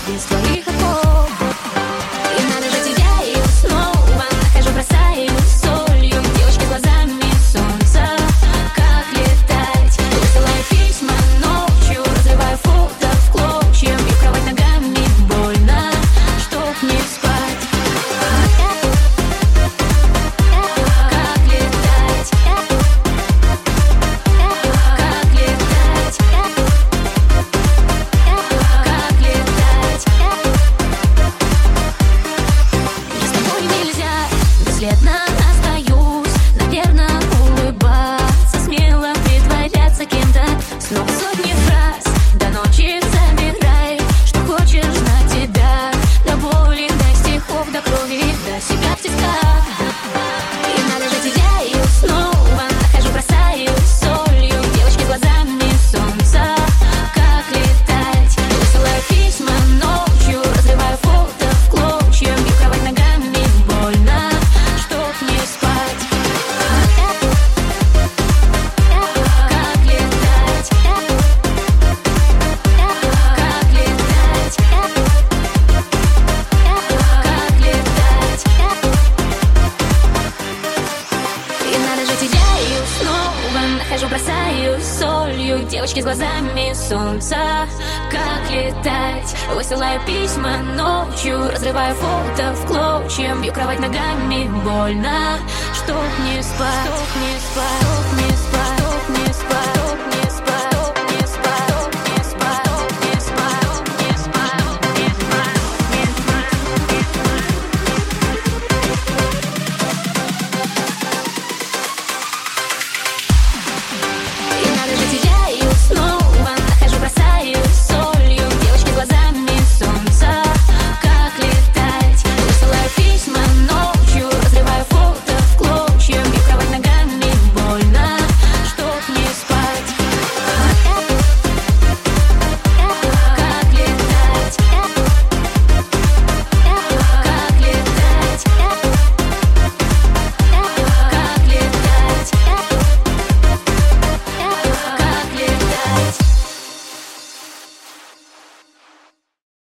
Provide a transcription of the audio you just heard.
без твоих оков. И надо же тебя, и снова нахожу, бросаю солью. Девочки глазами солнца, как летать. Высылаю письма ночью, разрываю фото в клочья. Бью кровать ногами, больно, чтоб не спать. Как летать, как летать, как летать. Мне с тобой нельзя, бесследно остаюсь. Наверное, улыбаться, смело притворяться кем-то. Снова сотни фраз, до ночи забирай, что хочешь на тебя. До боли, до стихов, до крови, до себя в тисках. И надо же тебя, и снова нахожу, бросаю солью. Девочки глазами солнца, как летать. Высылаю письма ночью, разрываю фото в клочья. Бью кровать ногами, больно, чтоб не спать. Как летать, как летать, как летать. И надо же тебя, и снова нахожу, бросаю солью. Девочки с глазами солнца, как летать. Высылаю письма ночью, разрываю фото в клочья. Бью кровать ногами, больно, чтоб не спать, чтоб не спать, чтоб не спать.